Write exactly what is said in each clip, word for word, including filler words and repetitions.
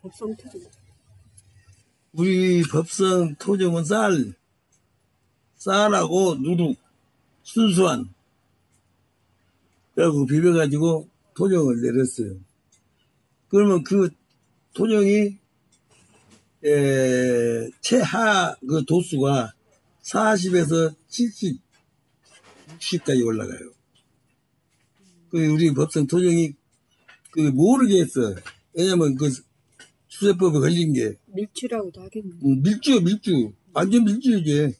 법성 토종. 우리 법성 토종은 쌀, 쌀하고 누룩, 순수한, 그래갖고 비벼가지고 토종을 내렸어요. 그러면 그 토종이, 에, 최하 그 도수가 사십에서 칠십, 육십까지 올라가요. 그 우리 법성 토종이 그 모르겠어. 왜냐면 그 수세법에 걸린 게. 밀주라고도 하겠네. 음, 밀주, 밀주. 완전 밀주이지.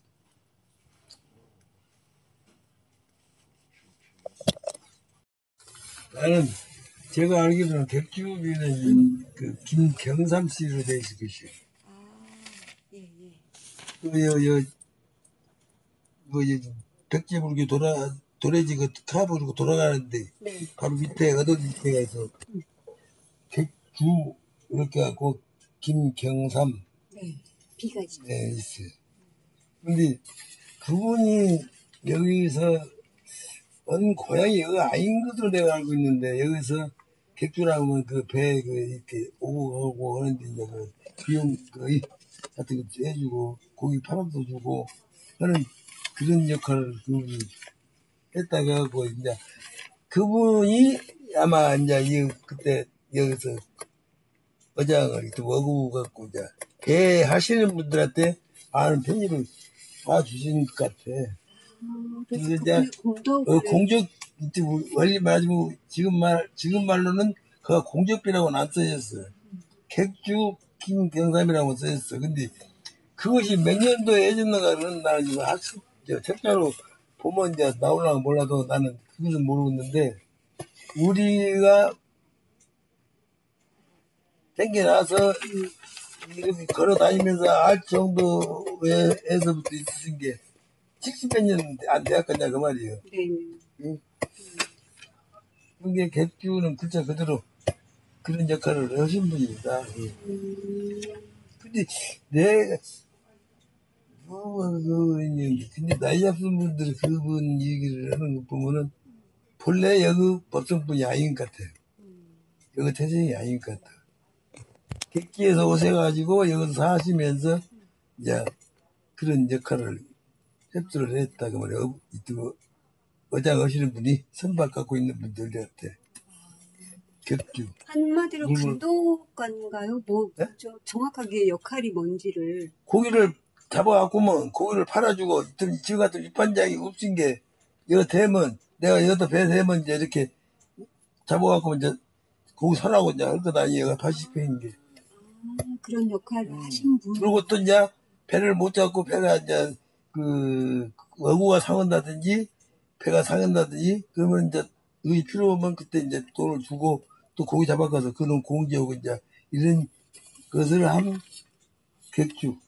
나는 제가 알기로는 객주비는 그 김경삼 씨로 돼 있을 것이요. 아, 예, 예. 그, 여, 여, 뭐, 백제불교 돌아, 도래지 그 카 부르고 돌아가는데, 네. 바로 밑에, 얻어 밑에가 있어. 객주, 이렇게 하고, 김경삼. 네. 비가 있어요. 네, 있어요. 근데 그분이 여기서, 언 고향이 여기 아닌 것으로 내가 알고 있는데, 여기서 객주라면 그 배, 그, 이렇게 오고 가고 하는데, 이제 그 비용, 그, 이 같은 거 해주고, 고기 팔아도 주고, 하는 그런 역할을 그분이 했다고 하고, 이제, 그분이 아마 이제, 이, 그때 여기서 어장을 이렇게 먹고 갖고, 이제, 배 하시는 분들한테 아는 편의를 봐주신 것 같아. 아, 그래서 그래서 그분의 이제, 공덕을. 어, 공적, 원리 말하자면, 지금 말, 지금 말로는 그가 공적비라고는 안 써졌어. 객주 김경삼이라고 써졌어. 근데 그것이 몇 년도에 해졌는가는 나는 지금 학습, 저 책자로 보면 이제 나올라가 몰라도 나는 그것은 모르겠는데, 우리가 생겨나서 이렇게 걸어 다니면서 알 정도에서부터 있으신 게 칠십몇 년 안 되었겠냐, 그 말이에요. 네. 응? 그게 객주는 글자 그대로 그런 역할을 하신 분입니다. 음. 근데 내가, 뭐, 그, 근데 나이 잡은 분들이 그분 얘기를 하는 거 보면은 본래 여기 법성분이 아닌 것 같아요. 여기 태생이 아닌 것 같아. 객지에서 오셔가지고 여기서 사시면서 이제 그런 역할을 협조를 했다 그 말이에요. 어, 어장 하시는 분이 선박 갖고 있는 분들 같아. 격주. 한마디로 물론- 간도관가요? 뭐, 네? 저 정확하게 역할이 뭔지를. 고기를 잡아갖고면 고기를 팔아주고, 지금 같은 밑반장이 없인 게, 이거 되면, 내가 이것도 배 되면 이제 이렇게 잡아갖고 이제 고기 사라고 이제 할 것 아니에요. 팔십 회인 게. 아, 그런 역할을 하신 분. 그리고 또 이제 배를 못 잡고 배가 이제 그, 어구가 상한다든지, 배가 상한다든지, 그러면 이제 의 필요 오면 그때 이제 돈을 주고 또 고기 잡아가서 그놈 공지하고 이제 이런 것을 한 객주.